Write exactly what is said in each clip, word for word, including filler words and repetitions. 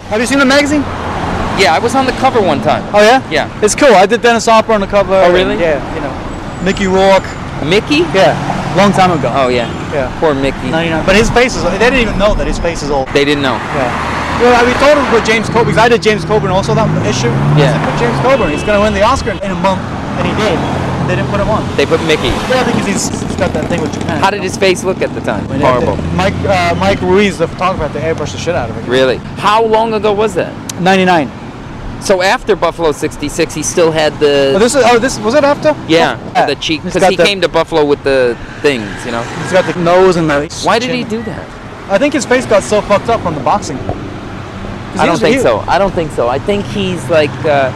Have you seen the magazine? Yeah, I was on the cover one time. Oh yeah? Yeah. It's cool. I did Dennis Hopper on the cover. Oh really? And, yeah, you know, Mickey Rourke. Mickey? Yeah, long time ago. Oh yeah. Yeah. Poor Mickey. ninety-nine. But his face is. They didn't even know that his face is old. They didn't know. Yeah. Well, we told him to put James Coburn because I did James Coburn also that issue. Yeah. I said, put James Coburn. He's gonna win the Oscar in a month, and he did. They didn't put him on. They put Mickey. Yeah, because he's, he's got that thing with Japan. How did his face look at the time? I mean, Horrible. the- Mike uh, Mike Ruiz, the photographer, had to airbrush the shit out of it. Really? How long ago was that? ninety-nine. So after Buffalo sixty-six, he still had the Oh, this is. Oh, this was it after? yeah, Yeah. the cheek He's because got he the- came to Buffalo with the things, you know. He's got the nose and the. Why did chin. he do that? I think his face got so fucked up from the boxing. I don't think so. I don't think so. I think he's like. Uh,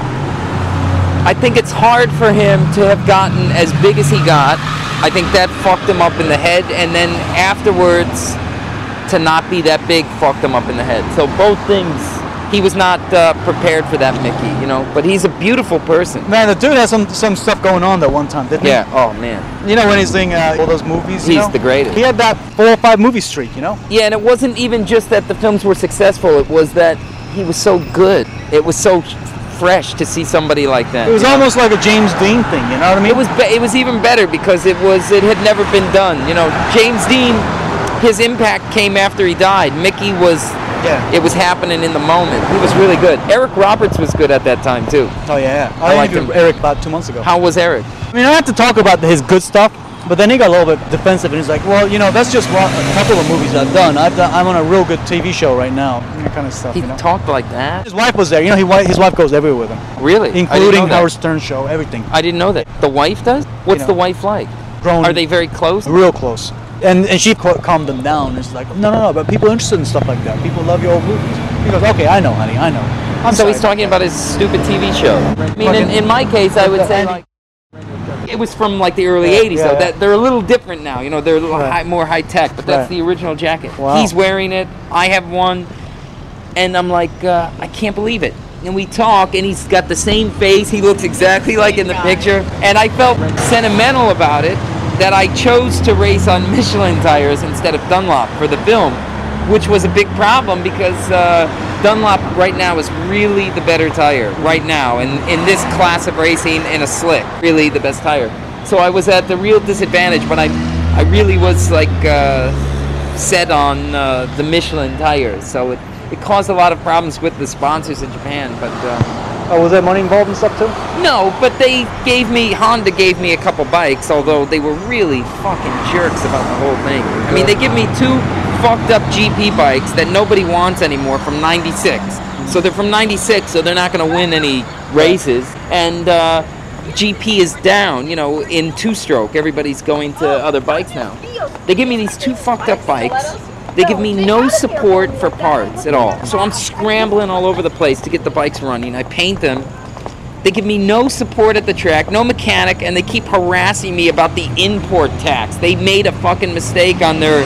I think it's hard for him to have gotten as big as he got. I think that fucked him up in the head, and then afterwards, to not be that big fucked him up in the head. So both things. He was not uh, prepared for that Mickey, you know. But he's a beautiful person. Man, the dude has some some stuff going on that one time, didn't Yeah. Oh man. he? You know when he's doing uh, all those movies. You He's know? the greatest. He had that four or five movie streak, you know. Yeah, and it wasn't even just that the films were successful. It was that he was so good. It was so fresh to see somebody like that. It was you know? almost like a James Dean thing, you know what I mean? It was. Be- it was even better because it was. It had never been done. You know, James Dean, his impact came after he died. Mickey was. Yeah. It was happening in the moment. He was really good. Eric Roberts was good at that time too. Oh yeah, yeah. I I, liked interviewed him. Eric about two months ago. How was Eric? I mean, I had to talk about his good stuff, but then he got a little bit defensive, and he's like, "Well, you know, that's just one, a couple of movies I've done. I've done. I'm on a real good T V show right now. That kind of stuff." He you know? talked like that. His wife was there. You know, he, wi- his wife goes everywhere with him, Really? I didn't including know that. Howard Stern show, everything. I didn't know that. The wife does? What's know. the wife like? Grown. Are they very close? real close? And and she ca- calmed them down. It's like, no, no, no. But people are interested in stuff like that. People love your old movies. He goes, okay, I know, honey, I know. I'm So sorry he's talking about his stupid T V show. I mean, in, Fucking- in my case, I would say like it was from like the early Yeah, eighties. yeah, though yeah. That they're a little different now. You know, they're a little Right. high, more high tech. But that's Right. the original jacket. Wow. He's wearing it. I have one, and I'm like, uh, I can't believe it. And we talk, and he's got the same face. He looks exactly like in the picture. And I felt sentimental about it that I chose to race on Michelin tires instead of Dunlop for the film, which was a big problem because uh, Dunlop right now is really the better tire right now, and in this class of racing in a slick, really the best tire. So I was at the real disadvantage, but I, I really was like uh, set on uh, the Michelin tires. So it, it caused a lot of problems with the sponsors in Japan, but. Uh, Oh, was there money involved and stuff too? No, but they gave me, Honda gave me a couple bikes, although they were really fucking jerks about the whole thing. I mean, they give me two fucked up G P bikes that nobody wants anymore from ninety-six. So they're from ninety-six, so they're not going to win any races. And uh, G P is down, you know, in two-stroke. Everybody's going to other bikes now. They give me these two fucked up bikes. They give me no support for parts at all. So I'm scrambling all over the place to get the bikes running. I paint them. They give me no support at the track, no mechanic, and they keep harassing me about the import tax. They made a fucking mistake on their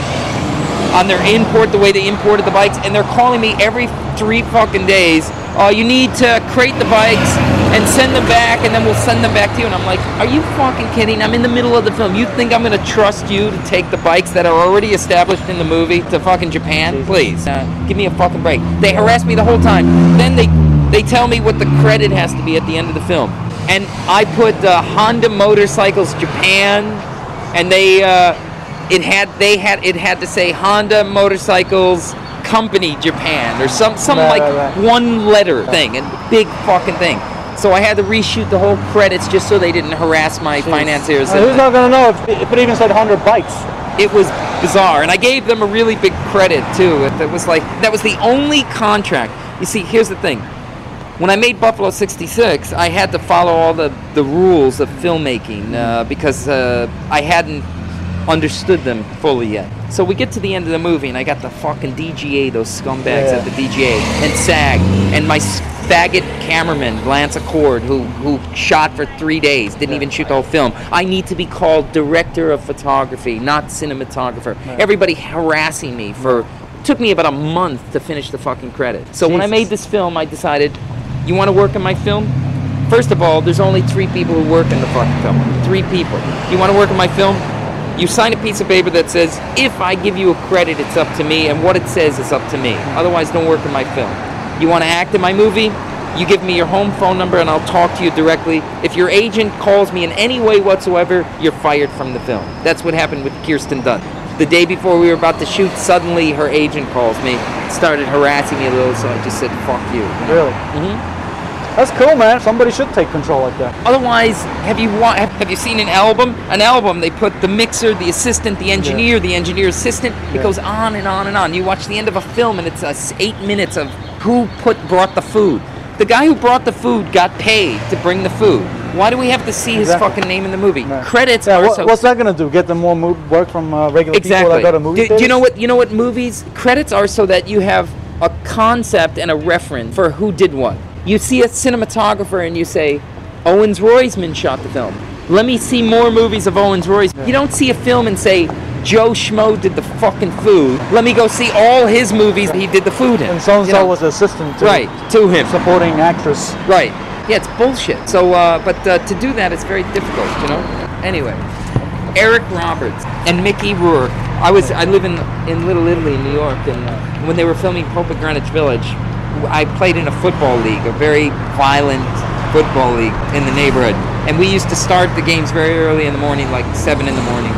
on their import, the way they imported the bikes, and they're calling me every three fucking days. Oh, you need to crate the bikes and send them back, and then we'll send them back to you. And I'm like, are you fucking kidding? I'm in the middle of the film. You think I'm going to trust you to take the bikes that are already established in the movie to fucking Japan? Please, uh, give me a fucking break. They harass me the whole time. Then they they tell me what the credit has to be at the end of the film. And I put uh, Honda Motorcycles Japan, and they uh, it had they had it had to say Honda Motorcycles Company Japan or some some Right, like right, right. one letter thing, and big fucking thing. So I had to reshoot the whole credits just so they didn't harass my financiers. Uh, who's not gonna know if, if it even said one hundred bikes? It was bizarre, and I gave them a really big credit too. It, it was like that was the only contract. You see, here's the thing: when I made Buffalo sixty-six, I had to follow all the the rules of filmmaking uh, because uh, I hadn't understood them fully yet. So we get to the end of the movie, and I got the fucking D G A, those scumbags Yeah. at the D G A, and SAG, and my faggot cameraman, Lance Accord, who who shot for three days, didn't even shoot the whole film. I need to be called director of photography, not cinematographer. Right. Everybody harassing me for, took me about a month to finish the fucking credit. So when I Jesus. made this film, I decided, you want to work in my film? First of all, there's only three people who work in the fucking film. Three people. You want to work in my film? You sign a piece of paper that says, if I give you a credit, it's up to me, and what it says is up to me. Otherwise, don't work in my film. You want to act in my movie? You give me your home phone number and I'll talk to you directly. If your agent calls me in any way whatsoever, you're fired from the film. That's what happened with Kirsten Dunst. The day before we were about to shoot, suddenly her agent calls me, started harassing me a little, so I just said, fuck you. Really? Mm-hmm. That's cool, man. Somebody should take control like that. Otherwise, have you wa- have you seen an album? An album, they put the mixer, the assistant, the engineer, yeah. the engineer assistant. It yeah. goes on and on and on. You watch the end of a film, and it's uh, eight minutes of who put brought the food. The guy who brought the food got paid to bring the food. Why do we have to see his exactly. fucking name in the movie? No. Credits yeah, are what, so... What's that gonna do? Get them more mo- work from uh, regular exactly. people that go to movie do, theaters? do you know what? You know what movies? Credits are so that you have a concept and a reference for who did what. You see a cinematographer and you say, Owens Roisman shot the film. Let me see more movies of Owens Roisman. Yeah. You don't see a film and say, Joe Schmo did the fucking food. Let me go see all his movies he did the food in. And so-and-so you know? was assistant to, right, to him. Supporting actress. Right. Yeah, it's bullshit. So, uh, but uh, to do that, it's very difficult, you know? Anyway, Eric Roberts and Mickey Rourke. I was, I live in, in Little Italy in New York, and uh, when they were filming Pope at Greenwich Village, I played in a football league, a very violent football league in the neighborhood. And we used to start the games very early in the morning, like seven in the morning.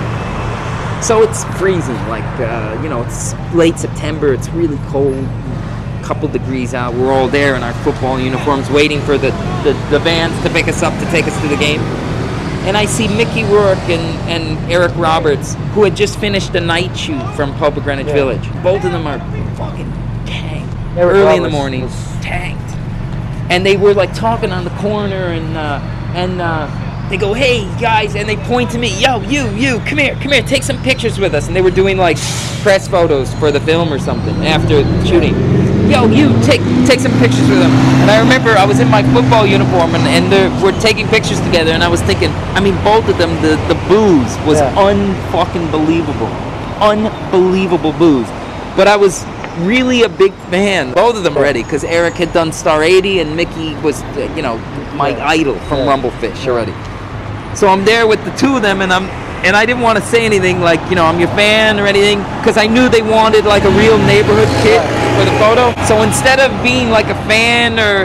So it's freezing, like, uh, you know, it's late September, it's really cold, a couple degrees out. We're all there in our football uniforms waiting for the, the, the vans to pick us up to take us to the game. And I see Mickey Rourke and, and Eric Roberts, who had just finished a night shoot from Pope at Greenwich yeah. Village. Both of them are fucking tanked. Eric early Roberts in the morning, was... tanked. And they were like talking on the corner, and uh, and uh, they go, "Hey guys," and they point to me, "Yo, you, you, come here, come here, take some pictures with us." And they were doing like press photos for the film or something after shooting. Yo, you, take take some pictures with them. And I remember I was in my football uniform, and, and we're taking pictures together, and I was thinking, I mean, both of them, the, the booze was yeah. unfucking believable. Unbelievable booze. But I was really a big fan, both of them already, because Eric had done Star eighty and Mickey was, uh, you know, my yeah. idol from yeah. Rumblefish already. So I'm there with the two of them, and I'm and I didn't want to say anything like, you know, I'm your fan or anything, because I knew they wanted like a real neighborhood kid for the photo. So instead of being like a fan or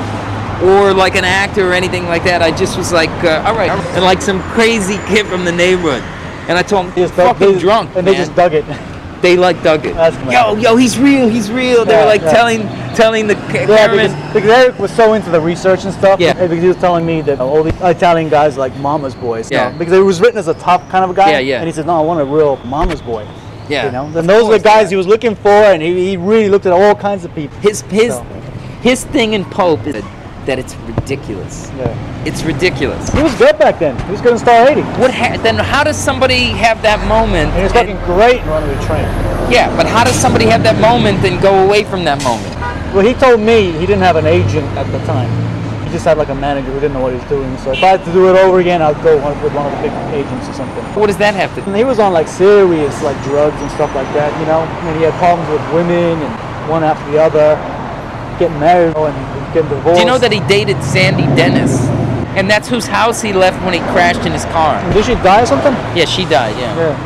or like an actor or anything like that, I just was like, uh, all right, and like some crazy kid from the neighborhood. And I told him, just fucking they, drunk, and they man. just dug it. They like dug it. Yo, yo, he's real, he's real. They yeah, were like yeah. telling telling the ca- yeah, cameraman. because, because Eric was so into the research and stuff. Yeah. Because he was telling me that all the Italian guys like Mama's Boy. Yeah. No, because it was written as a top kind of a guy. Yeah, yeah. And he said, no, I want a real Mama's Boy. Yeah. You know? And those are the guys he was looking for, and he, he really looked at all kinds of people. His his so. his thing in Pope is that it's ridiculous. Yeah. It's ridiculous. He was good back then. He was good in Star eighty. What ha- then how does somebody have that moment? And he was fucking great in Runaway Train. Yeah, but how does somebody have that moment and go away from that moment? Well, he told me he didn't have an agent at the time. He just had like a manager who didn't know what he was doing. So if I had to do it over again, I'd go one, with one of the big agents or something. What does that have to do? And he was on like serious like drugs and stuff like that, you know. And he had problems with women and one after the other, getting married and getting divorced. Do you know that he dated Sandy Dennis? And that's whose house he left when he crashed in his car. Did she die or something? Yeah, she died, yeah. Yeah.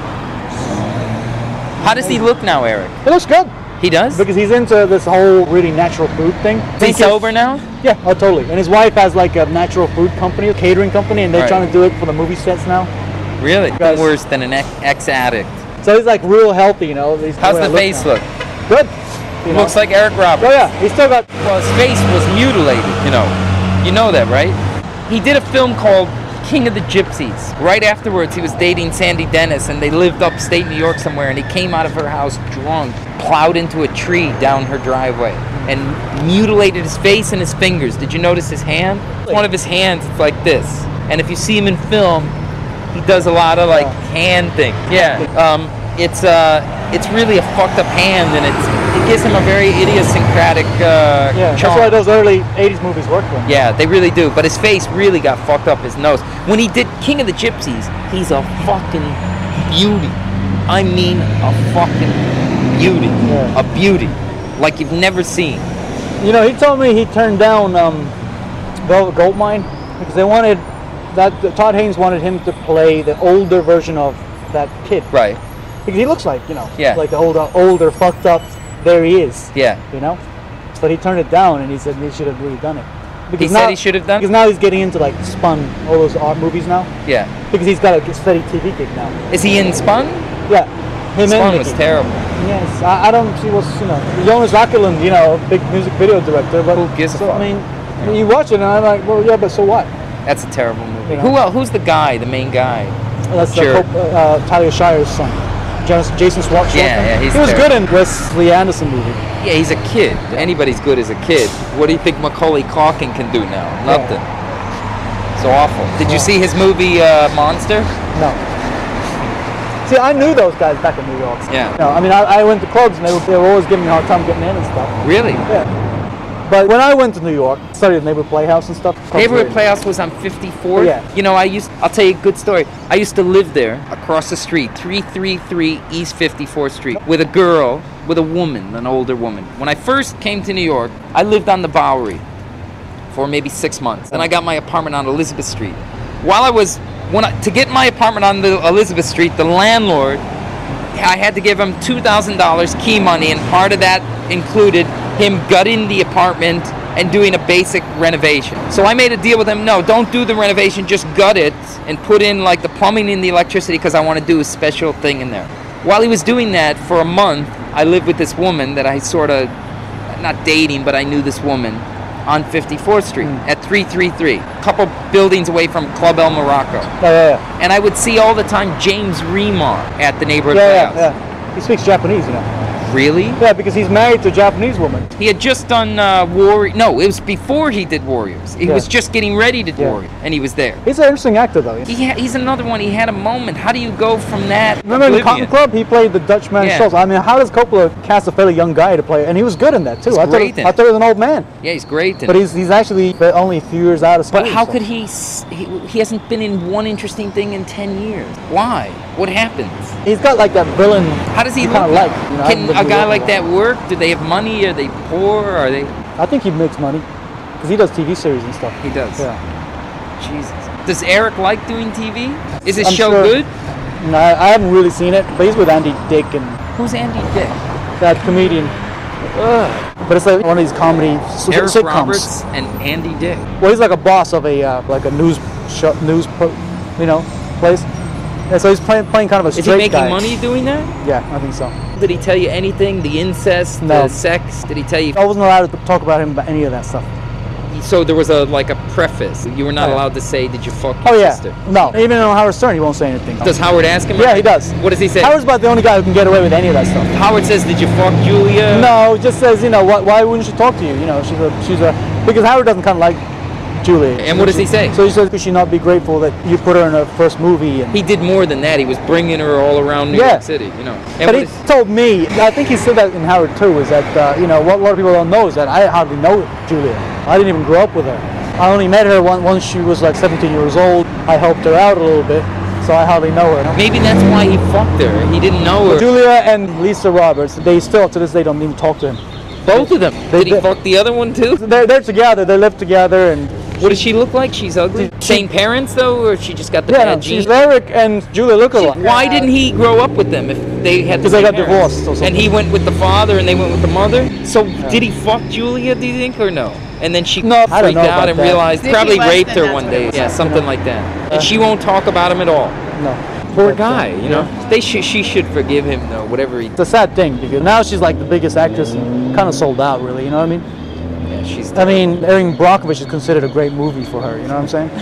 How does he look now, Eric? He looks good. He does? Because he's into this whole really natural food thing. Is he sober now? Yeah, oh totally. And his wife has like a natural food company, a catering company, and they're Right. trying to do it for the movie sets now. Really? Guys- Worse than an ex- ex-addict. So he's like real healthy, you know. He's How's way the I face now. look? Good. You know? Looks like Eric Roberts. Oh yeah, he's still got. Well, his face was mutilated, you know. You know that, right? He did a film called King of the Gypsies. Right afterwards, he was dating Sandy Dennis, and they lived upstate New York somewhere, and he came out of her house drunk, plowed into a tree down her driveway, and mutilated his face and his fingers. Did you notice his hand? One of his hands, it's like this. And if you see him in film, he does a lot of like hand things. Yeah, um, it's uh, it's really a fucked up hand, and it's it gives him a very idiosyncratic uh, Yeah, that's charm. why those early eighties movies worked for him. Yeah, they really do. But his face really got fucked up. His nose. When he did King of the Gypsies, he's a fucking beauty. I mean, a fucking beauty. Yeah. A beauty, like you've never seen. You know, he told me he turned down um, Velvet Goldmine because they wanted that Todd Haynes wanted him to play the older version of that kid. Right. Because he looks like, you know, Yeah. like the older, older, fucked up. There he is. Yeah. You know. but he turned it down and he said he should have really done it. He said he should have done. Because now he's getting into like Spun, all those art movies now. Yeah. Because he's got a steady T V gig now. Is he in Spun? Yeah. Him Spun and was Nicky. terrible. Yes, I, I don't see what's, you know, Jonas Åkerlund, you know, big music video director, but Who gives a so, fuck? I mean, you watch it and I'm like, well, yeah, but so what? That's a terrible movie. You know? Who else? Who's the guy? The main guy? That's Sure. the Cop- uh, Talia Shire's son, Jonas, Jason Schwartzman. Yeah, yeah, he's he was terrible. good in Wesley Anderson movie. Yeah, he's a kid. Anybody's good as a kid. What do you think Macaulay Culkin can do now? Nothing. So awful. Did you Yeah. see his movie uh, Monster? No. See, I knew those guys back in New York. Yeah. No, I mean, I, I went to clubs and they were, they were always giving me a hard time getting in and stuff. Really? Yeah. But when I went to New York, studied at Neighborhood Playhouse and stuff. Neighborhood Playhouse was on fifty-fourth. Yeah. You know, I used. I'll tell you a good story. I used to live there, across the street, three thirty-three East fifty-fourth Street, with a girl, with a woman, an older woman. When I first came to New York, I lived on the Bowery for maybe six months. Then I got my apartment on Elizabeth Street. While I was, when I, to get my apartment on the Elizabeth Street, the landlord, I had to give him two thousand dollars key money, and part of that included him gutting the apartment and doing a basic renovation. So I made a deal with him, no, don't do the renovation, just gut it and put in like the plumbing and the electricity because I want to do a special thing in there. While he was doing that for a month, I lived with this woman that I sort of, not dating, but I knew this woman on fifty-fourth Street Mm. at three thirty-three, a couple buildings away from Club El Morocco. Oh, yeah, yeah. And I would see all the time James Remar at the Neighborhood Yeah, Playhouse. yeah, yeah. He speaks Japanese, you know. Really? Yeah, because he's married to a Japanese woman. He had just done uh, Warrior. No, it was before he did Warriors. He Yeah. was just getting ready to do Yeah. Warriors, and he was there. He's an interesting actor, though. He ha- he's another one. He had a moment. How do you go from that? Remember in the oblivion? Cotton Club, he played the Dutchman Yeah. Schultz. I mean, how does Coppola cast a fairly young guy to play? And he was good in that too. He's I thought, great it, in I it. thought he was an old man, Yeah, he's great. In but it. he's he's actually only a few years out of school. But how so. could he, s- he? He hasn't been in one interesting thing in ten years. Why? What happens? He's got like that villain. How does he you look? kind of like. You know, I Can haven't a lived guy with like him. that work? Do they have money? Are they poor? Are they? I think he makes money because he does T V series and stuff. He does. Yeah. Jesus. Does Eric like doing T V? Is his I'm show sure- good? No, I haven't really seen it, but he's with Andy Dick and Who's Andy Dick? that comedian. Ugh. But it's like one of these comedy s- Eric sitcoms. Roberts and Andy Dick. Well, he's like a boss of a uh, like a news show, news pro, you know place. And so he's playing playing kind of a Is straight he making guy. money doing that? Yeah, I think so. Did he tell you anything? The incest, No. the sex? Did he tell you? I wasn't allowed to talk about him about any of that stuff. So there was a like a preface. You were not Oh, yeah. allowed to say, "Did you fuck your Oh yeah, sister?" no. Even on Howard Stern, he won't say anything. Does Howard ask him? Yeah, he does. What does he say? Howard's about the only guy who can get away with any of that stuff. Howard says, "Did you fuck Julia?" No, he just says, you know, why, why wouldn't she talk to you? You know, she's a she's a because Howard doesn't kind of like Julia. And what does he say? So he says, could she not be grateful that you put her in her first movie? And He did more than that. He was bringing her all around New Yeah. York City. You know. And but what he is- told me, I think he said that in Howard too, is that uh, you know what a lot of people don't know is that I hardly know Julia. I didn't even grow up with her. I only met her once, once she was like seventeen years old. I helped her out a little bit, so I hardly know her. maybe that's why he fucked her. He didn't know her. Julia and Lisa Roberts, they still to this day don't even talk to him. Both of them. They- Did he they- fuck the other one too? They're, they're together, they live together, and What does she look like? She's ugly. She- Same parents though, or she just got the yeah, bad she's genes? Eric and Julia look alike. Why didn't he grow up with them if they had? the Because they same got parents? divorced or something. And he went with the father, and they went with the mother. So did he fuck Julia? Do you think, or no? And then she No, I don't freaked know out about and that. realized If he probably left, raped then her that's one what day. it was. Yeah, something like that. And she won't talk about him at all. No. Poor But, uh, guy, you know. They should. She should forgive him though. Whatever he. It's a sad thing because now she's like the biggest actress and kind of sold out, really. You know what I mean? Yeah, she's. I mean, Erin Brockovich is considered a great movie for her. You know what I'm saying?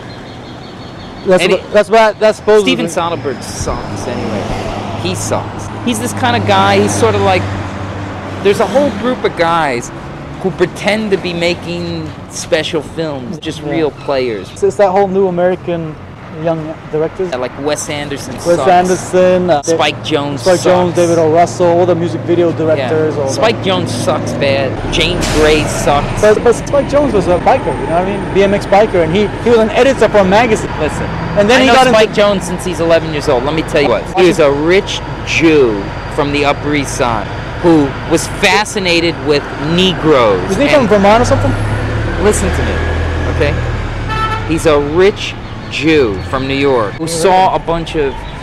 That's And what, it- that's what that's supposed Steven to. Soderbergh sucks anyway. He sucks. He's this kind of guy. He's sort of like. There's a whole group of guys who pretend to be making special films, just Yeah. real players. It's, it's that whole new American young directors. Like Wes Anderson Wes sucks. Anderson, uh, Spike Jones Spike sucks. Jones, David O. Russell, all the music video directors. Yeah. All Spike that. Jones sucks bad. James Gray sucks. But, but Spike Jones was a biker, you know what I mean? B M X biker, and he, he was an editor for a magazine. Listen, And then I he know got into- Spike Jones since he's eleven years old. Let me tell you what. He was a rich Jew from the Upper East Side who was fascinated with Negroes. Is he and- from Vermont or something? Listen to me, okay? He's a rich Jew from New York who saw a bunch of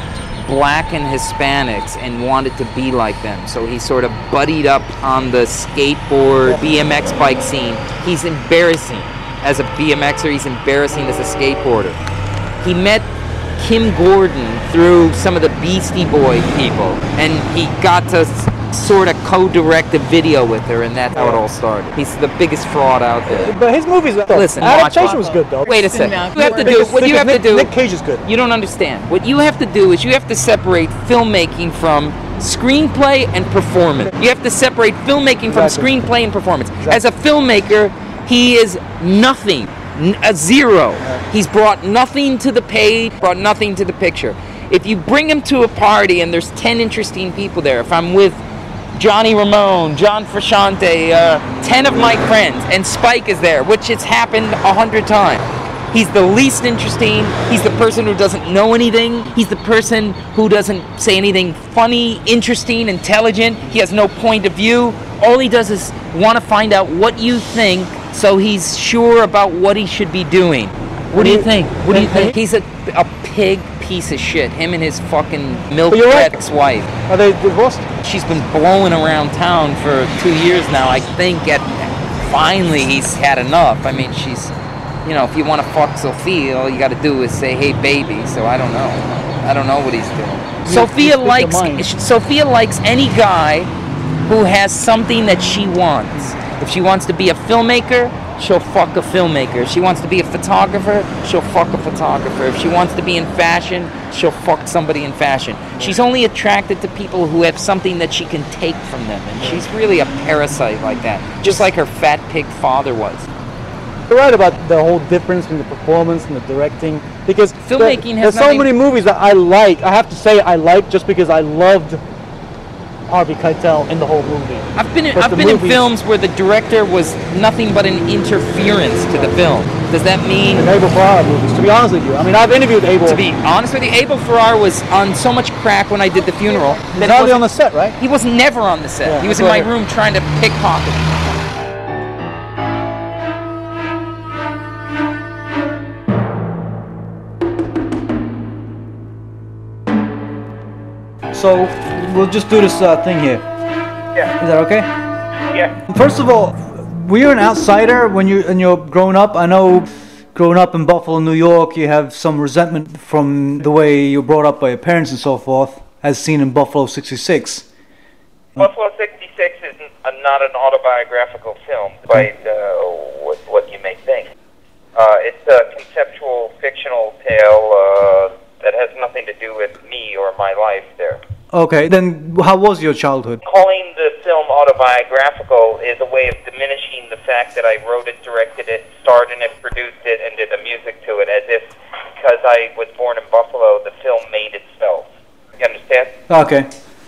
black and Hispanics and wanted to be like them. So he sort of buddied up on the skateboard, B M X bike scene. He's embarrassing as a B M Xer. He's embarrassing as a skateboarder. He met Kim Gordon through some of the Beastie Boy people, and he got to sort of co-direct a video with her, and that's how it all started. He's the biggest fraud out there. But his movies, though, Listen, adaptation watch- was good though. Wait a second. Now, You have to do Because- what you because have to Nick, do. Nick Cage is good. You don't understand. What you have to do is you have to separate filmmaking from screenplay and performance. You have to separate filmmaking from Exactly. screenplay and performance. Exactly. As a filmmaker, he is nothing, n- a zero. He's brought nothing to the page, brought nothing to the picture. If you bring him to a party and there's ten interesting people there, if I'm with Johnny Ramone, John Frusciante, uh, ten of my friends, and Spike is there, which has happened a hundred times. He's the least interesting. He's the person who doesn't know anything. He's the person who doesn't say anything funny, interesting, intelligent. He has no point of view. All he does is want to find out what you think, so he's sure about what he should be doing. What do you think? What do you think? He's a, a pig piece of shit. Him and his fucking milk But you're right. ex-wife. Are they divorced? She's been blowing around town for two years now. I think at finally he's had enough. I mean, she's, you know, if you want to fuck Sophia, all you got to do is say, "Hey, baby." So I don't know. I don't know what he's doing. You- Sophia you speak your likes mind. Sophia likes any guy who has something that she wants. If she wants to be a filmmaker, she'll fuck a filmmaker. If she wants to be a photographer, she'll fuck a photographer. If she wants to be in fashion, she'll fuck somebody in fashion. She's only attracted to people who have something that she can take from them, and she's really a parasite like that, just like her fat pig father was. You're right about the whole difference in the performance and the directing, because Filmmaking there, has there's so nothing- many movies that I like. I have to say I like just because I loved Harvey Keitel in the whole movie. I've been in, But I've the been in movies- films where the director was nothing but an interference to the film. Does that mean? The Abel Ferrara movies, to be honest with you. I mean, I've interviewed Abel. To be honest with you, Abel Ferrara was on so much crack when I did the funeral He's that hardly he on was, the set, right? he was never on the set. Yeah, he was that's in my what I heard. room trying to pickpocket. So we'll just do this uh, thing here. Yeah. Is that okay? Yeah. First of all, were you an outsider when you when you're growing up? I know, growing up in Buffalo, New York, you have some resentment from the way you're brought up by your parents and so forth, as seen in Buffalo sixty-six. Buffalo sixty-six is n- uh, not an autobiographical film, despite uh, what, what you may think. Uh, it's a conceptual, fictional tale uh, that has nothing to do with me or my life there. Okay, then how was your childhood? Calling the film autobiographical is a way of diminishing the fact that I wrote it, directed it, starred in it, produced it, and did the music to it, as if because I was born in Buffalo, the film made itself. You understand? Okay.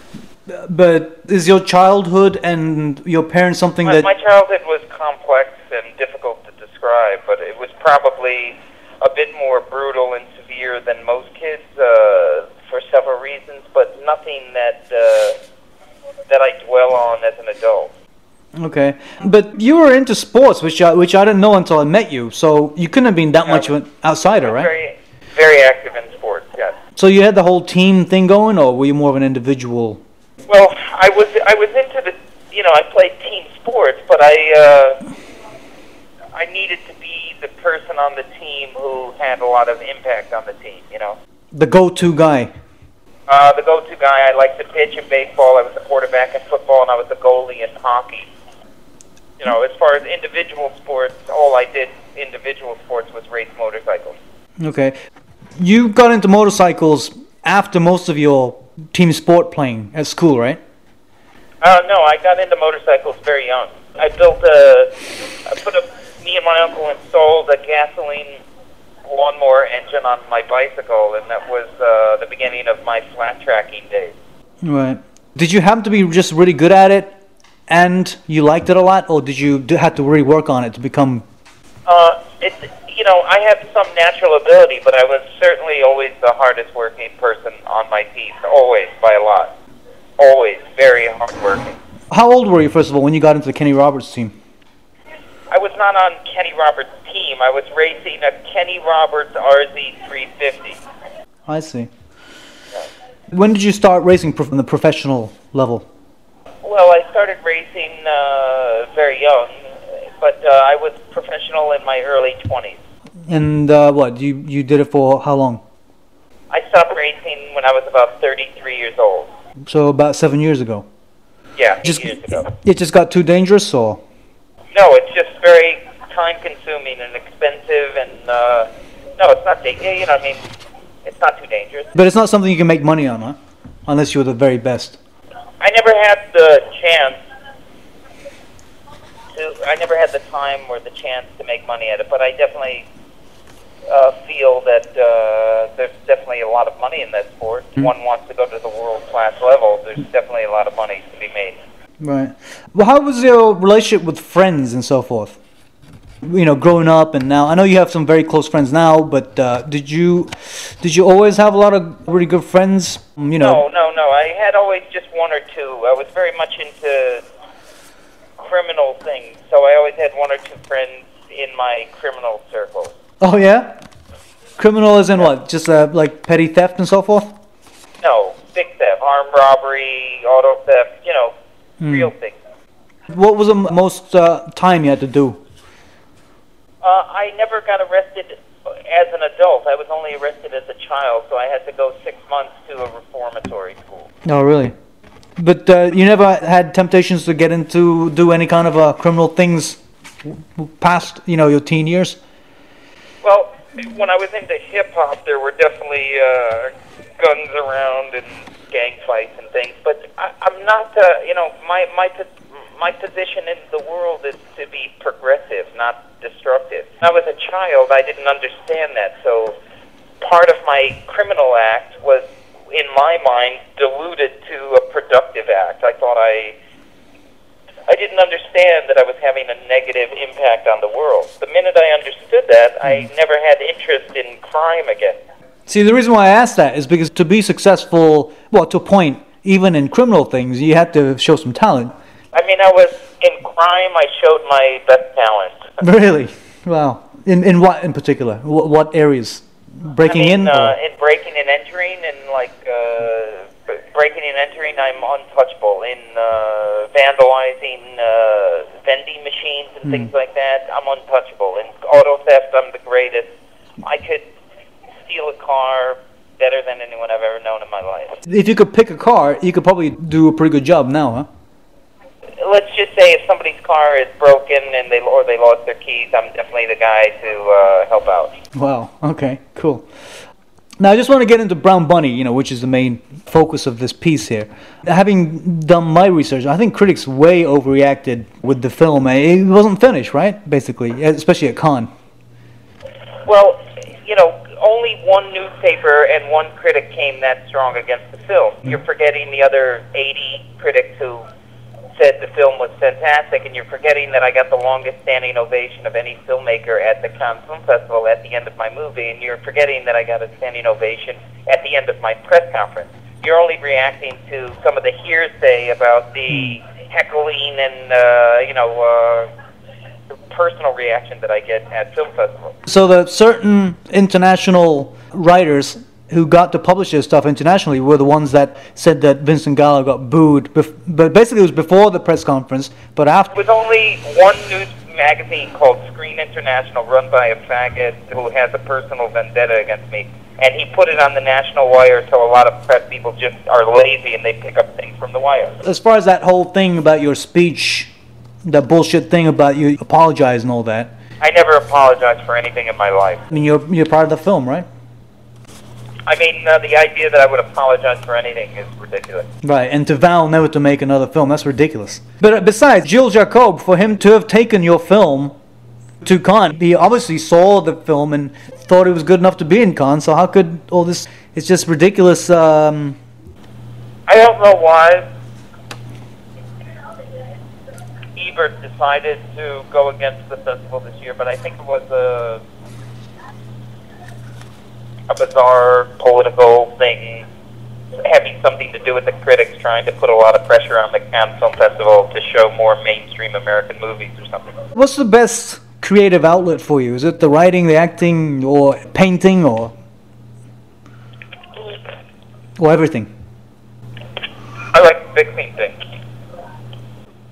But is your childhood and your parents something My, that... my childhood was complex and difficult to describe, but it was probably a bit more brutal and severe than most kids uh, for several reasons, but nothing that uh, that I dwell on as an adult. Okay. But you were into sports, which I, which I didn't know until I met you, so you couldn't have been that Yeah, much of an outsider, right? Very, very active in sports, yes. So you had the whole team thing going, or were you more of an individual? Well, I was I was into the, you know, I played team sports, but I uh, I needed to be the person on the team who had a lot of impact on the team, you know. The go-to guy. Uh, the go-to guy. I liked to pitch in baseball. I was the quarterback in football, and I was the goalie in hockey. You know, as far as individual sports, all I did individual sports was race motorcycles. Okay. You got into motorcycles after most of your team sport playing at school, right? Uh, no, I got into motorcycles very young. I built a, I put a, me and my uncle installed a gasoline lawnmower engine on my bicycle, and that was uh, the beginning of my flat tracking days. Right. Did you happen to be just really good at it, and you liked it a lot, or did you d- have to really work on it to become? Uh, it's, you know, I have some natural ability, but I was certainly always the hardest working person on my team, always, by a lot. Always, very hard working. How old were you, first of all, when you got into the Kenny Roberts team? I was not on Kenny Roberts' team. I was racing a Kenny Roberts R Z three fifty. I see. When did you start racing prof- on the professional level? Well, I started racing uh, very young, but uh, I was professional in my early twenties. And uh, what, you, you did it for how long? I stopped racing when I was about thirty-three years old. So about seven years ago. Yeah, eight Just, years ago. It just got too dangerous, or? No, it's just very time-consuming and expensive, and uh, no, it's not. Da- you know, I mean, it's not too dangerous. But it's not something you can make money on, huh? Unless you're the very best. I never had the chance to. I never had the time or the chance to make money at it, but I definitely uh, feel that uh, there's definitely a lot of money in that sport. Mm. One wants to go to the world-class level. There's definitely a lot of money to be made. Right. Well, how was your relationship with friends and so forth? You know, growing up and now. I know you have some very close friends now, but uh, did you did you always have a lot of really good friends? You know. No, no, no. I had always just one or two. I was very much into criminal things, so I always had one or two friends in my criminal circle. Oh yeah. Criminal as in what? Just uh, like petty theft and so forth? No, big theft, armed robbery, auto theft. You know, Hmm. real things. What was the m- most uh, time you had to do? Uh, I never got arrested as an adult. I was only arrested as a child, so I had to go six months to a reformatory school. Oh, really? But uh, you never had temptations to get into do any kind of uh, criminal things past, you know, your teen years? Well, when I was into hip-hop, there were definitely uh, guns around and gang fights and things, but I, I'm not, uh, you know, my, my, my position in the world is to be progressive, not destructive. When I was a child, I didn't understand that, so part of my criminal act was, in my mind, diluted to a productive act. I thought I I didn't understand that I was having a negative impact on the world. The minute I understood that, I never had interest in crime again. See, the reason why I asked that is because to be successful, well, to a point, even in criminal things, you have to show some talent. I mean, I was in crime, I showed my best talent. Really? Wow. In in what in particular? What, what areas? Breaking I mean, in? Uh, or? in breaking and entering, and like uh, b- breaking and entering, I'm untouchable. In uh, vandalizing uh, vending machines and Hmm. things like that, I'm untouchable. In auto theft, I'm the greatest. I could steal a car better than anyone I've ever known in my life. If you could pick a car, you could probably do a pretty good job now, huh? Let's just say if somebody's car is broken and they or they lost their keys, I'm definitely the guy to uh, help out. Wow. Okay. Cool. Now, I just want to get into Brown Bunny, you know, which is the main focus of this piece here. Having done my research, I think critics way overreacted with the film. It wasn't finished, right? Basically, especially at Cannes. Well, you know, only one newspaper and one critic came that strong against the film. You're forgetting the other eighty critics who said the film was fantastic, and you're forgetting that I got the longest standing ovation of any filmmaker at the Cannes Film Festival at the end of my movie, and you're forgetting that I got a standing ovation at the end of my press conference. You're only reacting to some of the hearsay about the heckling and, uh, you know, uh, personal reaction that I get at film festivals. So that certain international writers who got to publish their stuff internationally were the ones that said that Vincent Gallo got booed. Bef- but basically it was before the press conference, but after. There was only one news magazine called Screen International, run by a faggot who has a personal vendetta against me. And he put it on the national wire, so a lot of press people just are lazy and they pick up things from the wire. As far as that whole thing about your speech, that bullshit thing about you apologize and all that, I never apologized for anything in my life. I mean, you're, you're part of the film, right? I mean, uh, the idea that I would apologize for anything is ridiculous. Right, and to vow never to make another film, that's ridiculous. But uh, besides, Gilles Jacob, for him to have taken your film to Cannes, he obviously saw the film and thought it was good enough to be in Cannes, so how could all this, it's just ridiculous. Um, I don't know why Ebert decided to go against the festival this year, but I think it was a, a bizarre political thing having something to do with the critics trying to put a lot of pressure on the Cannes Film Festival to show more mainstream American movies or something. what's the best creative outlet for you? Is it the writing, the acting, or painting, or or everything?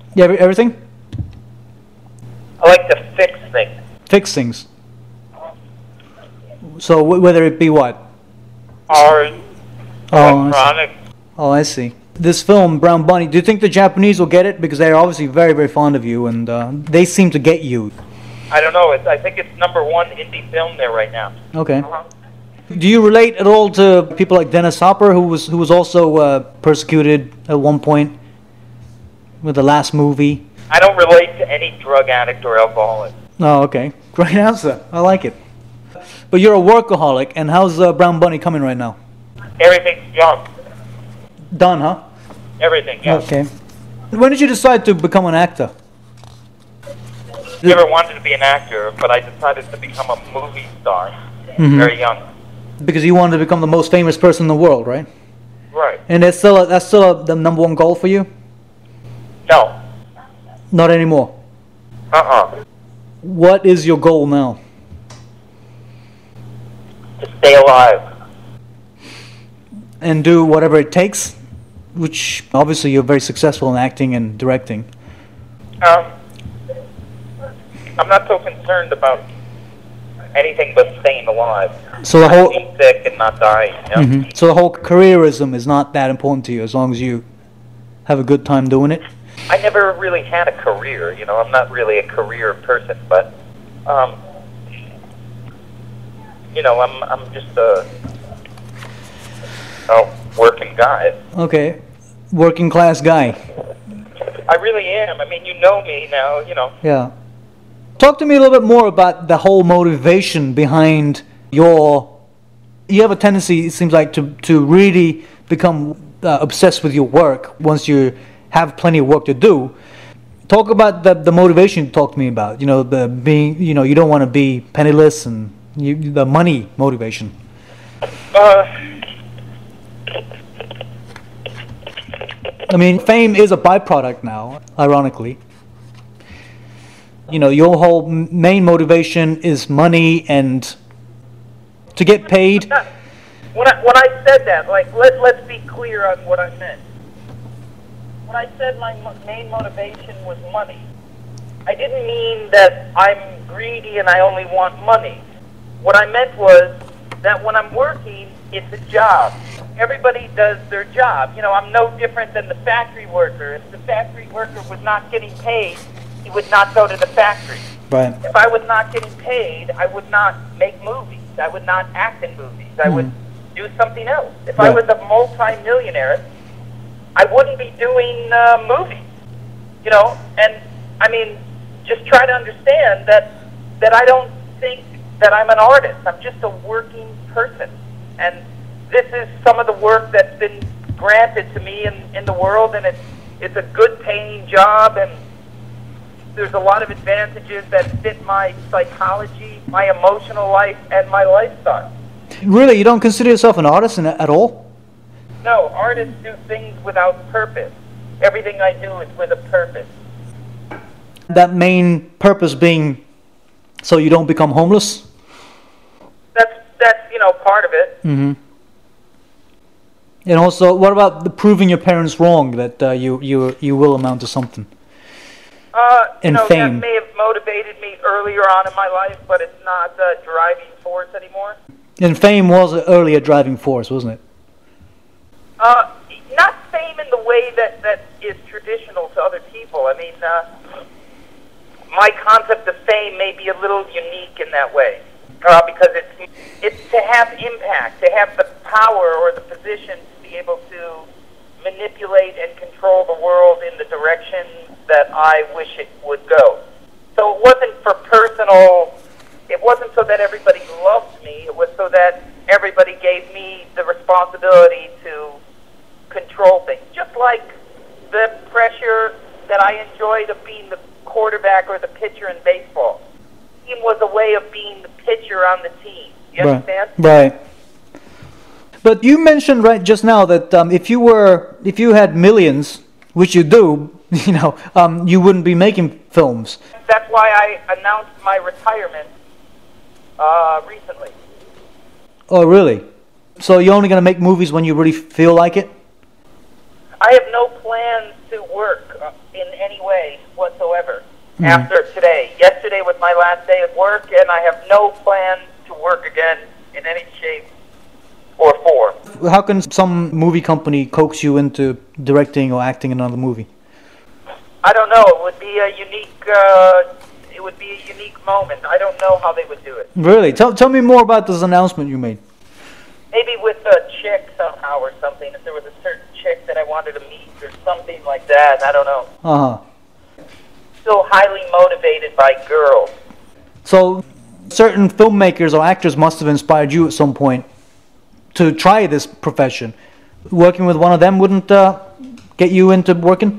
Yeah, every- everything? I like to fix things. Fix things. So w- whether it be what? Cars, Oh, I see. electronics. Oh, I see. This film, Brown Bunny, do you think the Japanese will get it? Because they're obviously very, very fond of you, and uh, they seem to get you. I don't know. It's, I think it's number one indie film there right now. Okay. Uh-huh. Do you relate at all to people like Dennis Hopper, who was who was also uh, persecuted at one point with the last movie? I don't relate to any drug addict or alcoholic. Oh, okay. Great answer. I like it. But you're a workaholic, and how's uh, Brown Bunny coming right now? Everything's junk. Done, huh? Everything, yeah. Okay. When did you decide to become an actor? Never wanted to be an actor, but I decided to become a movie star Mhm. very young. Because you wanted to become the most famous person in the world, right? Right. And that's still a, that's still a, the number one goal for you? No. Not anymore. Uh-uh. What is your goal now? To stay alive. And do whatever it takes? Which, obviously, you're very successful in acting and directing. Um, I'm not so concerned about anything but staying alive. So the Not whole being sick and not dying. You know? Mhm. So the whole careerism is not that important to you, as long as you have a good time doing it? I never really had a career. You know, I'm not really a career person, but um, you know, I'm I'm just a a working guy. Okay. Working class guy. I really am. I mean, you know me now. You know. Yeah. Talk to me a little bit more about the whole motivation behind your... You have a tendency, it seems like, to, to really become uh, obsessed with your work once you have plenty of work to do. Talk about the, the motivation you talked to me about. You know, the being, you know, you don't want to be penniless, and you, the money motivation. Uh, I mean, fame is a byproduct now, ironically. You know, your whole m- main motivation is money and to get paid. not- when I when I said that, like, let let's be clear on what I meant. When I said my mo- main motivation was money, I didn't mean that I'm greedy and I only want money. What I meant was that when I'm working, it's a job. Everybody does their job. You know, I'm no different than the factory worker. If the factory worker was not getting paid, he would not go to the factory. Right. If I was not getting paid, I would not make movies. I would not act in movies. I would do something else. If I Right. was a multi-millionaire, I wouldn't be doing uh, movies. You know, and I mean, just try to understand that that I don't think that I'm an artist. I'm just a working person, and this is some of the work that's been granted to me in, in the world, and it's it's a good paying job, and there's a lot of advantages that fit my psychology, my emotional life, and my lifestyle. Really, you don't consider yourself an artist in, at all? No, artists do things without purpose. Everything I do is with a purpose. That main purpose being so you don't become homeless? That's that's you know part of it. Mm-hmm. And also, what about the proving your parents wrong, that uh, you, you, you will amount to something? Uh, you And know, fame. that may have motivated me earlier on in my life, but it's not the driving force anymore. And fame was an earlier driving force, wasn't it? Uh, not fame in the way that, that is traditional to other people. I mean, uh, my concept of fame may be a little unique in that way, uh, because it's it's to have impact, to have the power or the position to be able to manipulate and control the world in the direction that I wish it would go. So it wasn't for personal, it wasn't so that everybody loved me, it was so that everybody gave me the responsibility to control things. Just like the pressure that I enjoyed of being the quarterback or the pitcher in baseball. Team was a way of being the pitcher on the team. You understand? Right. Right. But you mentioned right just now that um, if you were, if you had millions, which you do, you know, um, you wouldn't be making films. That's why I announced my retirement uh, recently. Oh, really? So you're only going to make movies when you really feel like it? I have no plans to work uh, in any way whatsoever Mhm. after today. Yesterday was my last day at work, and I have no plans to work again in any shape or form. How can some movie company coax you into directing or acting in another movie? I don't know. It would be a unique. Uh, it would be a unique moment. I don't know how they would do it. Really? Tell tell me more about this announcement you made. Maybe with a chick somehow or something. If there was a certain chick that I wanted to meet or something like that. I don't know. Uh huh. Still highly motivated by girls. So, certain filmmakers or actors must have inspired you at some point to try this profession. Working with one of them wouldn't uh, get you into working?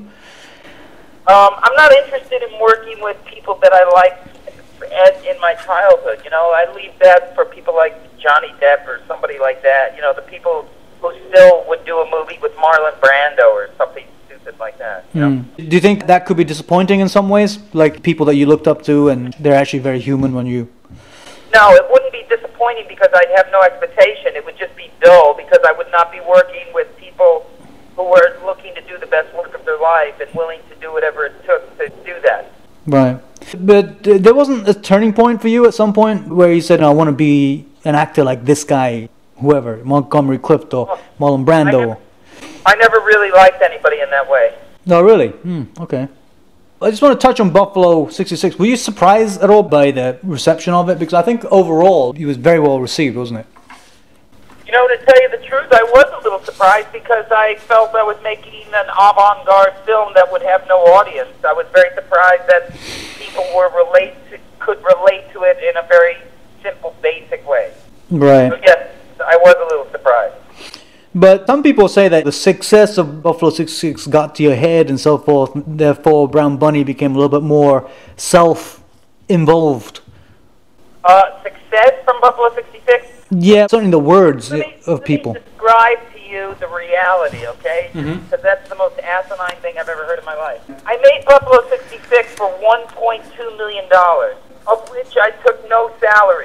Um, I'm not interested in working with people that I liked as- in my childhood. You know, I leave that for people like Johnny Depp or somebody like that. You know, the people who still would do a movie with Marlon Brando or something stupid like that. You know? Mm. Do you think that could be disappointing in some ways? Like people that you looked up to and they're actually very human when you... No, it wouldn't be disappointing because I'd have no expectation. It would just be dull because I would not be working with people who were looking to do the best work of their life and willing to do whatever it took to do that. Right. But uh, there wasn't a turning point for you at some point where you said, no, I want to be an actor like this guy, whoever, Montgomery Clift or Marlon I Brando. never, I never really liked anybody in that way. No, really? Hmm, okay. I just want to touch on Buffalo sixty-six. Were you surprised at all by the reception of it? Because I think overall it was very well received, wasn't it? You know, to tell you the truth, I was a little surprised because I felt I was making an avant-garde film that would have no audience. I was very surprised that people were relate to, could relate to it in a very simple, basic way. Right. So yes, I was a little surprised. But some people say that the success of Buffalo sixty-six got to your head and so forth, therefore Brown Bunny became a little bit more self-involved. Uh, success from Buffalo sixty-six? Yeah, certainly the words Let me, of let people. me describe to you the reality, okay? Because Mhm. that's the most asinine thing I've ever heard in my life. I made Buffalo sixty-six for one point two million dollars, of which I took no salary.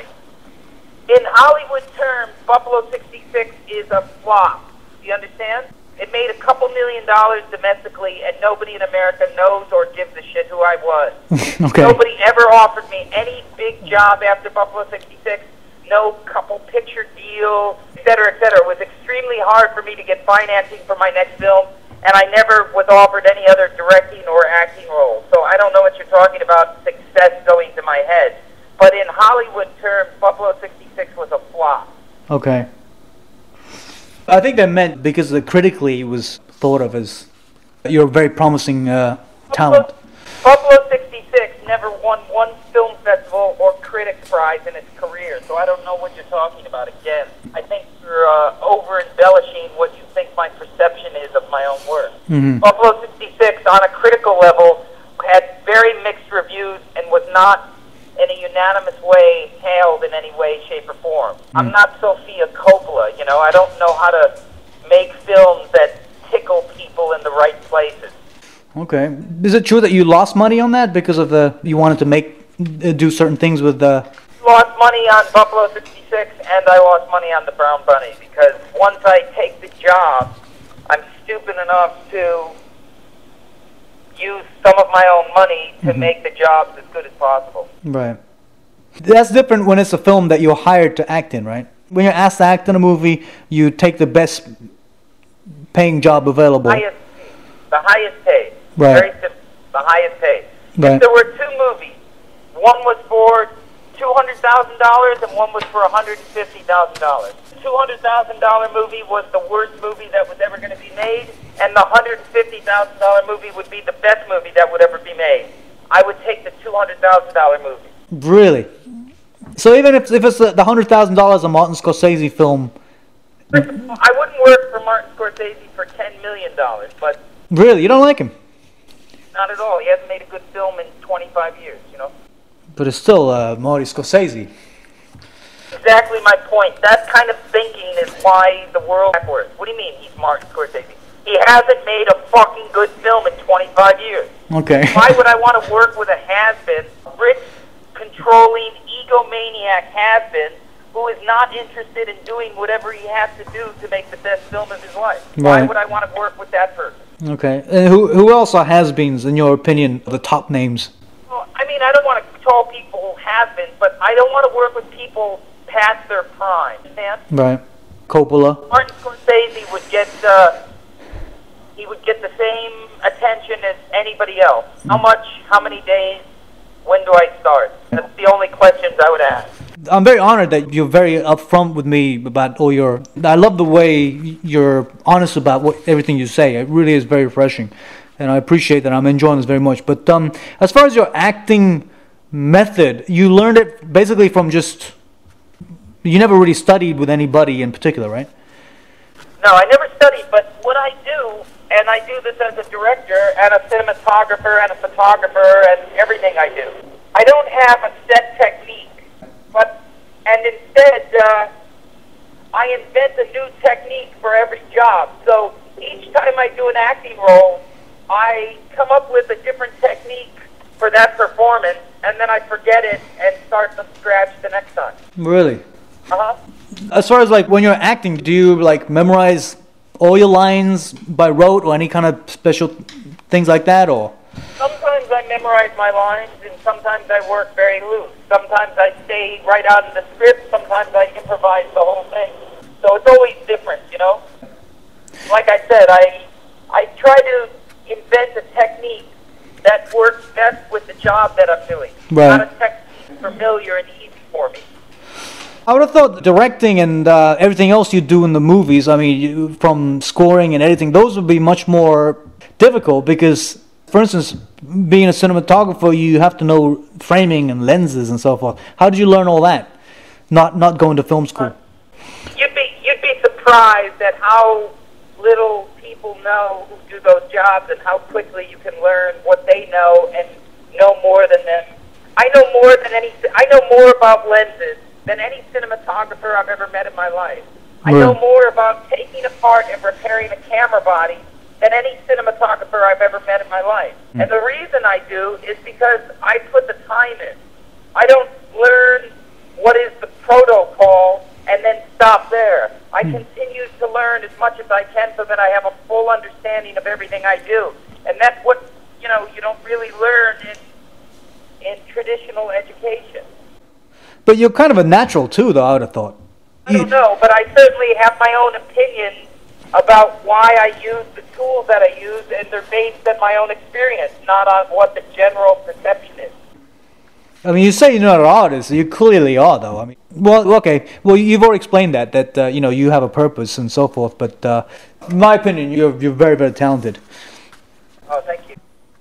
In Hollywood terms, Buffalo sixty-six is a flop. Do you understand? It made a couple million dollars domestically, and nobody in America knows or gives a shit who I was. Okay. Nobody ever offered me any big job after Buffalo sixty-six. No couple picture deal, et cetera, et cetera. It was extremely hard for me to get financing for my next film, and I never was offered any other directing or acting role. So I don't know what you're talking about, success going to my head. But in Hollywood terms, Buffalo sixty-six was a flop. Okay. I think that meant because the critically it was thought of as you're a very promising uh, talent. Buffalo sixty-six never won one film festival or critics prize in its career, so I don't know what you're talking about again. I think you're uh, over-embellishing what you think my perception is of my own work. Mhm. Buffalo sixty-six, on a critical level, had very mixed reviews and was not in a unanimous way hailed in any way, shape, or form. I'm not Sofia Coppola, you know, I don't know how to make films that tickle people in the right places. Okay. Is it true that you lost money on that because of the you wanted to make uh, do certain things with the? Lost money on Buffalo sixty-six, and I lost money on the Brown Bunny, because once I take the job, I'm stupid enough to use some of my own money to Mhm. make the jobs as good as possible. Right. That's different when it's a film that you're hired to act in, right? When you're asked to act in a movie, you take the best paying job available. Highest, the highest paid. Right. Very simple. The highest paid. Right. If there were two movies, one was for two hundred thousand dollars and one was for one hundred fifty thousand dollars. The two hundred thousand dollars movie was the worst movie that was ever going to be made, and the one hundred fifty thousand dollars movie would be the best movie that would ever be made. I would take the two hundred thousand dollars movie. Really? So even if if it's the, the hundred thousand dollars a Martin Scorsese film, I wouldn't work for Martin Scorsese for ten million dollars, but really, you don't like him, not at all. He hasn't made a good film in twenty-five years, you know? but it's still uh, Marty Scorsese. Exactly my point. That kind of thinking is why the world backwards. What do you mean he's Martin Scorsese? He hasn't made a fucking good film in twenty-five years. Okay. Why would I want to work with a has-been, rich, controlling, egomaniac has-been who is not interested in doing whatever he has to do to make the best film of his life? Why Right. would I want to work with that person? Okay. And who who else are has-beens, in your opinion, the top names? Well, I mean, I don't want to call people have-beens, but I don't want to work with people past their prime. Understand? Right. Coppola. Martin Scorsese would get uh, he would get the same attention as anybody else. How much? How many days? When do I start? That's the only questions I would ask. I'm very honored that you're very upfront with me about all your... I love the way you're honest about what everything you say. It really is very refreshing. And I appreciate that. I'm enjoying this very much. But um, as far as your acting method, you learned it basically from just... You never really studied with anybody in particular, right? No, I never studied, but what I do, and I do this as a director and a cinematographer and a photographer and everything I do, I don't have a set technique, but, and instead, uh, I invent a new technique for every job. So each time I do an acting role, I come up with a different technique for that performance, and then I forget it and start from scratch the next time. Really? Uh-huh. As far as like when you're acting, do you like memorize all your lines by rote or any kind of special things like that, or? Sometimes I memorize my lines, and sometimes I work very loose. Sometimes I stay right out of the script. Sometimes I improvise the whole thing. So it's always different, you know. Like I said, I I try to invent a technique that works best with the job that I'm doing. Right. Not a technique familiar and easy for me. I would have thought directing and uh, everything else you do in the movies, I mean, you, from scoring and editing, those would be much more difficult because, for instance, being a cinematographer, you have to know framing and lenses and so forth. How did you learn all that? Not not going to film school. You'd be you'd be surprised at how little people know who do those jobs and how quickly you can learn what they know and know more than them. I know more than any. I know more about lenses than any cinematographer I've ever met in my life. I know more about taking apart and repairing a camera body than any cinematographer I've ever met in my life. Mm. And the reason I do is because I put the time in. I don't learn what is the protocol and then stop there. I mm. continue to learn as much as I can so that I have a full understanding of everything I do. And that's what, you know, you don't really learn in in traditional education. But you're kind of a natural too, though, I would have thought. I don't know, but I certainly have my own opinion about why I use the tools that I use, and they're based on my own experience, not on what the general perception is. I mean, you say you're not an artist. You clearly are, though. I mean, well, okay. Well, you've already explained that, that, uh, you know, you have a purpose and so forth. But uh, in my opinion, you're, you're very, very talented. Oh, thank you.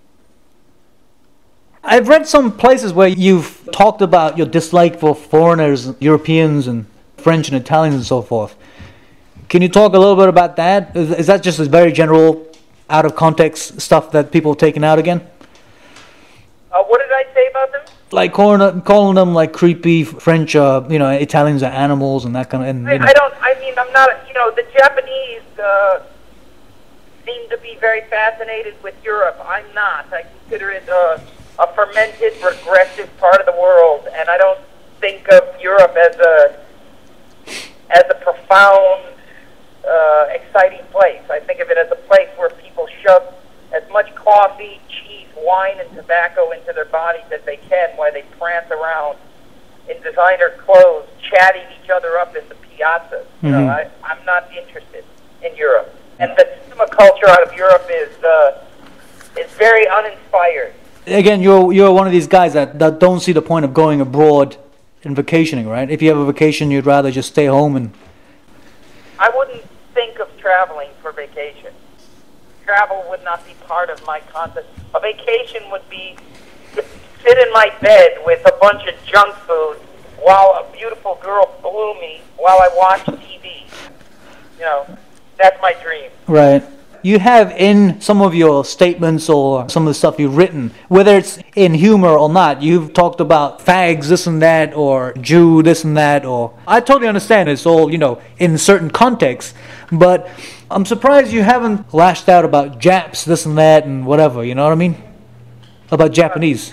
I've read some places where you've talked about your dislike for foreigners, Europeans and French and Italians and so forth. Can you talk a little bit about that? Is, is that just a very general, out of context stuff that people have taken out again? Uh, what did I say about them? Like calling, calling them like creepy French, uh, you know, Italians are animals and that kind of. And, I, you know. I don't. I mean, I'm not. You know, the Japanese uh, seem to be very fascinated with Europe. I'm not. I consider it uh, a fermented, regressive part of the world, and I don't think of Europe as a as a profound, uh, exciting place. I think of it as a place where people shove as much coffee, cheese, wine, and tobacco into their bodies as they can while they prance around in designer clothes, chatting each other up in the piazzas. Mm-hmm. You know, I, I'm not interested in Europe. And the cinema culture out of Europe is uh, is very uninspired. Again, you're you're one of these guys that, that don't see the point of going abroad and vacationing, right? If you have a vacation, you'd rather just stay home and... I wouldn't think of traveling for vacation. Travel would not be part of my concept. A vacation would be to sit in my bed with a bunch of junk food while a beautiful girl blew me while I watch T V. You know, that's my dream. Right. You have in some of your statements or some of the stuff you've written, whether it's in humor or not, you've talked about fags, this and that, or Jew, this and that, or... I totally understand it's all, you know, in certain contexts, but I'm surprised you haven't lashed out about Japs, this and that, and whatever, you know what I mean? About Japanese.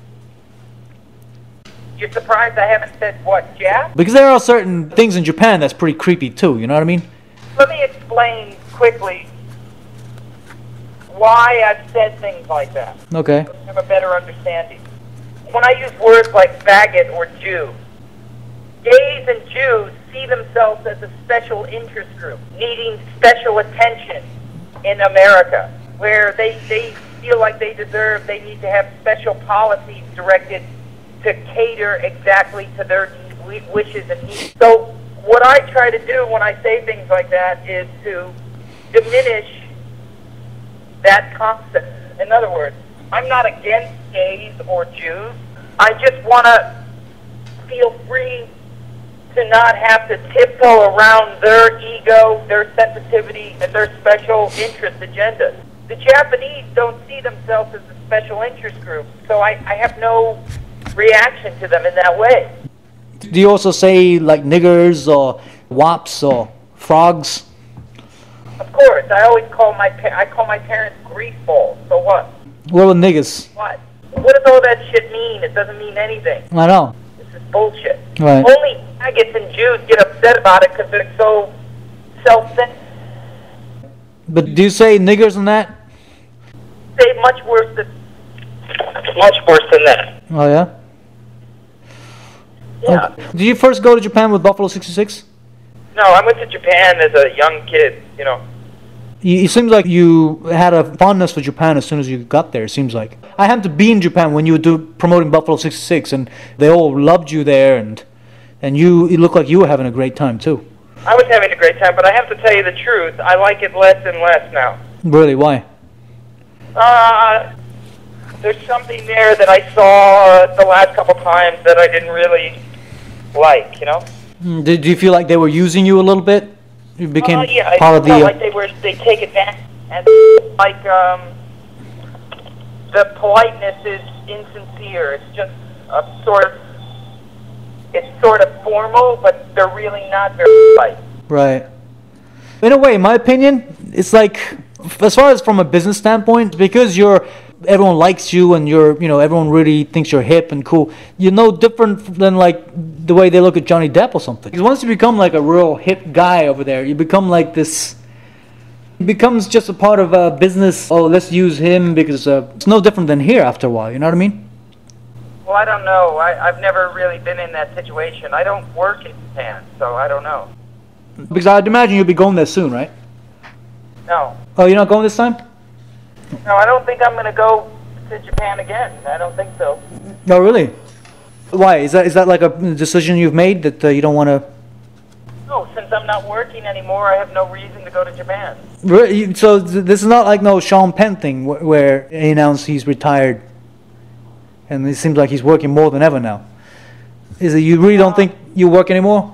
You're surprised I haven't said what, Jap? Because there are certain things in Japan that's pretty creepy too, you know what I mean? Let me explain quickly. why I've said things like that. Okay. To have a better understanding. When I use words like faggot or Jew, gays and Jews see themselves as a special interest group, needing special attention in America, where they, they feel like they deserve, they need to have special policies directed to cater exactly to their wishes and needs. So what I try to do when I say things like that is to diminish that concept. In other words, I'm not against gays or Jews. I just want to feel free to not have to tiptoe around their ego, their sensitivity, and their special interest agendas. The Japanese don't see themselves as a special interest group, so I, I have no reaction to them in that way. Do you also say like niggers or wops or frogs? Of course, I always call my pa- I call my parents greaseballs. So what? What about niggas? What? What does all that shit mean? It doesn't mean anything. I know. This is bullshit. Right. Only faggots and Jews get upset about it because they're so self-centered. But do you say niggers and that? Say much worse than much worse than that. Oh yeah. Yeah. Okay. Did you first go to Japan with Buffalo sixty-six? No, I went to Japan as a young kid. You know. You, it seems like you had a fondness for Japan as soon as you got there. It seems like I happened to be in Japan when you were do, promoting Buffalo sixty-six, and they all loved you there, and and you it looked like you were having a great time too. I was having a great time, but I have to tell you the truth. I like it less and less now. Really? Why? Uh, there's something there that I saw the last couple times that I didn't really like. You know. Mm, Did do you feel like they were using you a little bit? You became uh, yeah, part I of the. felt Uh, like they were they take advantage, and like um, the politeness is insincere. It's just a sort of it's sort of formal, but they're really not very polite. Right. In a way, in my opinion, it's like, as far as from a business standpoint, because you're, everyone likes you and you're, you know, everyone really thinks you're hip and cool, you're no different than like the way they look at Johnny Depp or something. Because once you become like a real hip guy over there, you become like this, it becomes just a part of a business. Oh, let's use him because uh, it's no different than here after a while, you know what I mean? Well, I don't know. I, I've never really been in that situation. I don't work in Japan, so I don't know. Because I'd imagine you'll be going there soon, right? No. Oh, you're not going this time? No, I don't think I'm going to go to Japan again. I don't think so. No, really? Why? Is that is that like a decision you've made that uh, you don't want to... No, since I'm not working anymore, I have no reason to go to Japan. Really? So th- this is not like no Sean Penn thing wh- where he announced he's retired and it seems like he's working more than ever now. Is it you really don't think you work anymore?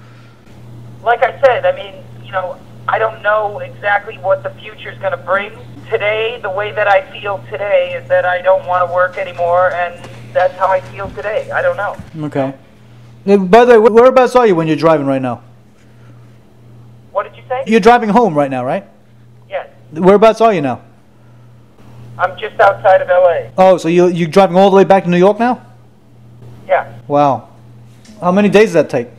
Like I said, I mean, you know, I don't know exactly what the future's going to bring. Today, the way that I feel today is that I don't want to work anymore, and that's how I feel today. I don't know. Okay. Uh, By the way, wh- whereabouts are you when you're driving right now? What did you say? You're driving home right now, right? Yes. Whereabouts are you now? I'm just outside of L A. Oh, so you you're driving all the way back to New York now? Yeah. Wow. How many days does that take?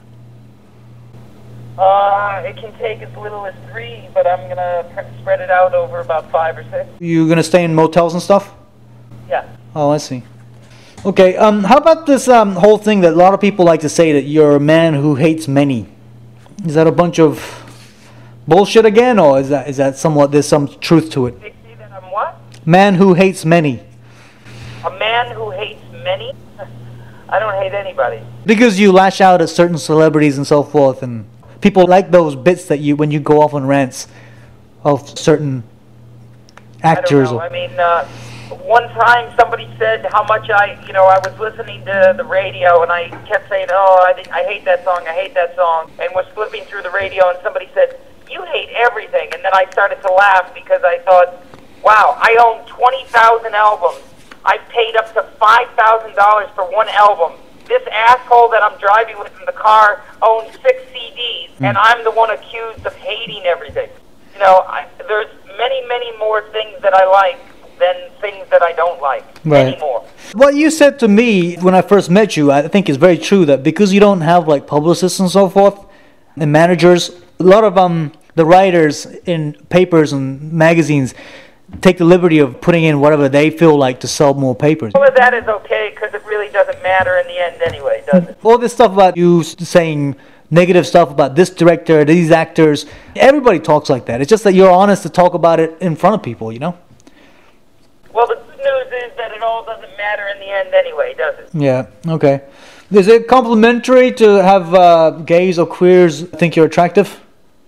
Uh, it can take as little as three, but I'm going to pr- spread it out over about five or six. You gonna stay in motels and stuff? Yeah. Oh, I see. Okay, um, how about this um, whole thing that a lot of people like to say that you're a man who hates many? Is that a bunch of bullshit again, or is that is that somewhat there's some truth to it? They say that I'm what? Man who hates many. A man who hates many? I don't hate anybody. Because you lash out at certain celebrities and so forth, and people like those bits that you when you go off on rants of certain actors. I don't know. or- I mean, uh, one time somebody said how much I, you know, I was listening to the radio and I kept saying, oh, I, I hate that song, I hate that song, and was flipping through the radio and somebody said, you hate everything. And then I started to laugh because I thought, wow, I own twenty thousand albums. I've paid up to five thousand dollars for one album. This asshole that I'm driving with in the car owns six C Ds, and I'm the one accused of hating everything. You know, I, there's many, many more things that I like than things that I don't like Right. anymore. What you said to me when I first met you, I think is very true, that because you don't have like publicists and so forth, and managers, a lot of um the writers in papers and magazines, take the liberty of putting in whatever they feel like to sell more papers. All of that is okay because it really doesn't matter in the end anyway, does it? All this stuff about you saying negative stuff about this director, these actors, everybody talks like that. It's just that you're honest to talk about it in front of people, you know? Well, the good news is that it all doesn't matter in the end anyway, does it? Yeah, okay. Is it complimentary to have uh, gays or queers think you're attractive?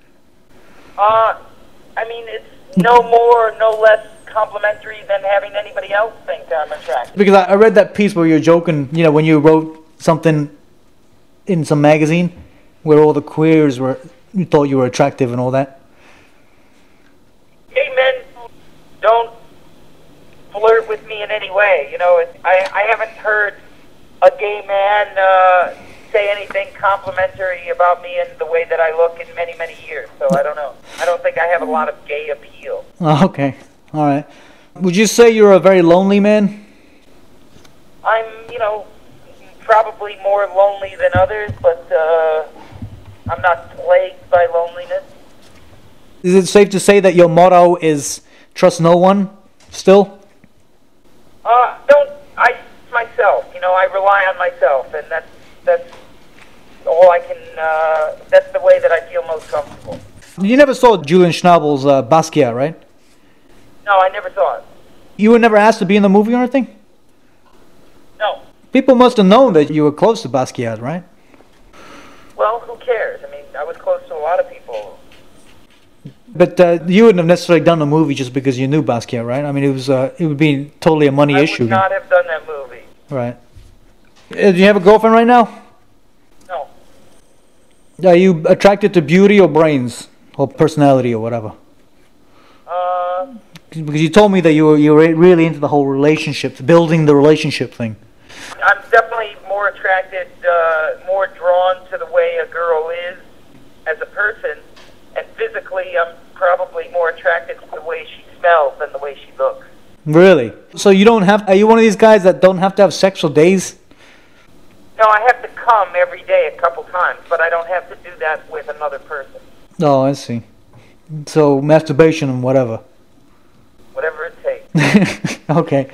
Uh, I mean, it's no more, no less complimentary than having anybody else think I'm attractive. Because I, I read that piece where you're joking, you know, when you wrote something in some magazine where all the queers were, you thought you were attractive and all that. Gay men don't flirt with me in any way. You know, it's, I, I haven't heard a gay man uh, say anything complimentary about me and the way that I look in many, many years. So I don't know. I don't think I have a lot of gay appeal. Oh, okay. All right. Would you say you're a very lonely man? I'm, you know, probably more lonely than others, but uh, I'm not plagued by loneliness. Is it safe to say that your motto is trust no one still? Uh, don't, I, myself, you know, I rely on myself, and that's, that's all I can, uh, that's the way that I feel most comfortable. You never saw Julian Schnabel's uh, Basquiat, right? No, I never saw it. You were never asked to be in the movie or anything? No. People must have known that you were close to Basquiat, right? Well, who cares? I mean, I was close to a lot of people. But uh, you wouldn't have necessarily done the movie just because you knew Basquiat, right? I mean, it was uh, it would be totally a money I issue. I would not have done that movie. Right. Uh, do you have a girlfriend right now? No. Are you attracted to beauty or brains or personality or whatever? Uh, Because you told me that you were you were really into the whole relationship, building the relationship thing. I'm definitely more attracted, uh, more drawn to the way a girl is as a person, and physically I'm probably more attracted to the way she smells than the way she looks. Really? So you don't have? Are you one of these guys that don't have to have sex for days? No, I have to come every day a couple times, but I don't have to do that with another person. Oh, I see. So masturbation and whatever. Whatever it takes. Okay.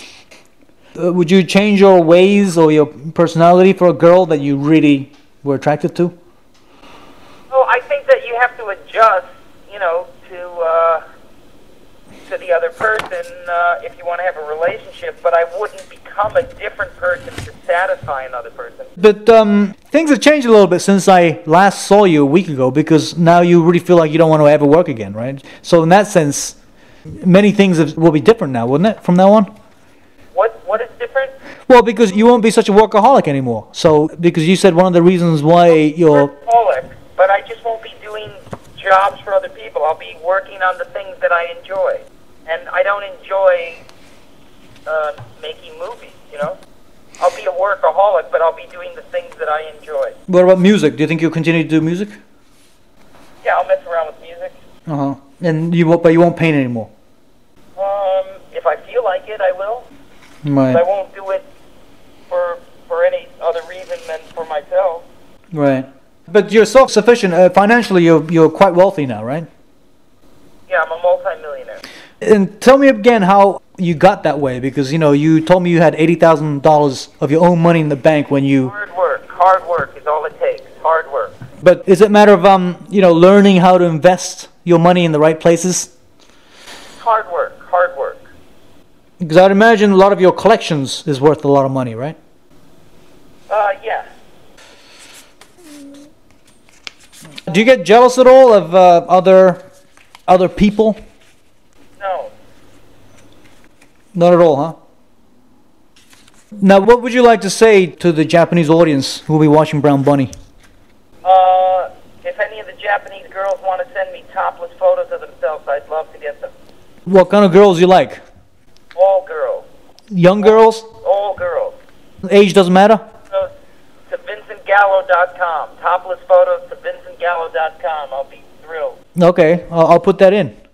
Uh, would you change your ways or your personality for a girl that you really were attracted to? Well, I think that you have to adjust, you know, to uh, to the other person uh, if you want to have a relationship, but I wouldn't become a different person to satisfy another person. But um, things have changed a little bit since I last saw you a week ago, because now you really feel like you don't want to ever work again, right? So in that sense, many things have, will be different now, wouldn't it, from now on? What What is different? Well, because you won't be such a workaholic anymore. So, because you said one of the reasons why you're... Workaholic, but I just won't be doing jobs for other people. I'll be working on the things that I enjoy. And I don't enjoy uh, making movies, you know? I'll be a workaholic, but I'll be doing the things that I enjoy. What about music? Do you think you'll continue to do music? Yeah, I'll mess around with music. Uh-huh. And you won't, but you won't paint anymore? Um, if I feel like it, I will. Right. But I won't do it for for any other reason than for myself. Right. But you're self-sufficient. Uh, financially, you're, you're quite wealthy now, right? Yeah, I'm a multi-millionaire. And tell me again how you got that way, because, you know, you told me you had eighty thousand dollars of your own money in the bank when you... Hard work. Hard work is all it takes. Hard work. But is it a matter of, um, you know, learning how to invest your money in the right places? Hard work. Hard work. Because I'd imagine a lot of your collections is worth a lot of money, right? Uh, yeah. Do you get jealous at all of uh, other other people? No. Not at all, huh? Now, what would you like to say to the Japanese audience who will be watching Brown Bunny? Uh, if any of the Japanese girls want to send me topless photos of themselves, I'd love to get them. What kind of girls you like? All girls. Young girls? All girls. Age doesn't matter? So, to Vincent Gallo dot com. Topless photos to Vincent Gallo dot com. I'll be thrilled. Okay, I'll, I'll put that in.